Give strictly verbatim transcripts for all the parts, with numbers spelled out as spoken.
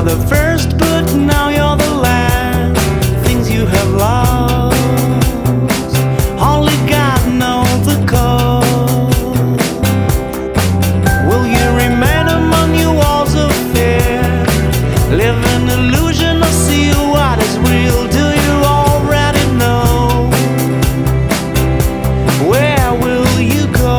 were the first, but now you're the last. Things you have lost, only God knows the cause. Will you remain among your walls of fear? Live in illusion or see what is real? Do you already know? Where will you go?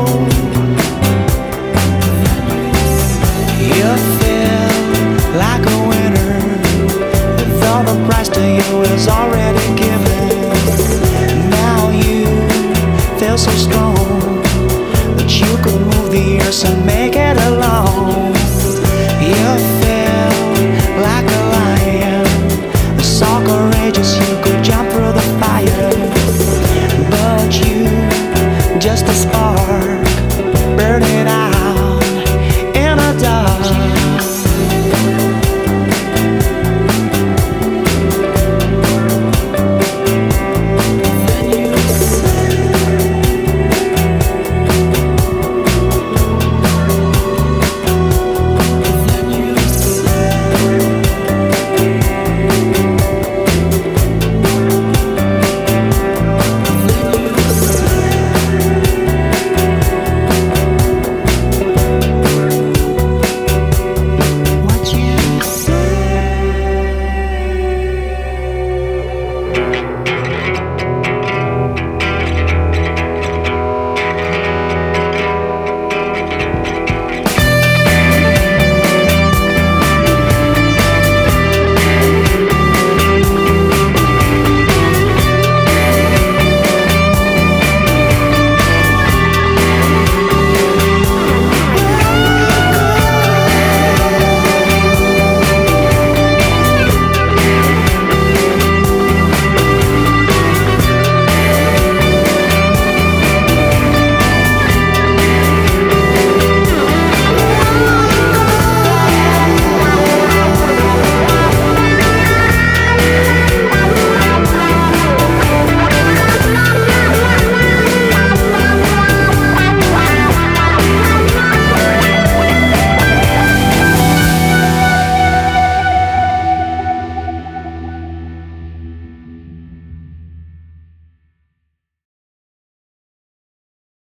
You feel like a winner, though the price to you is already given. Now you feel so strong that you could move the earth and make it alone. You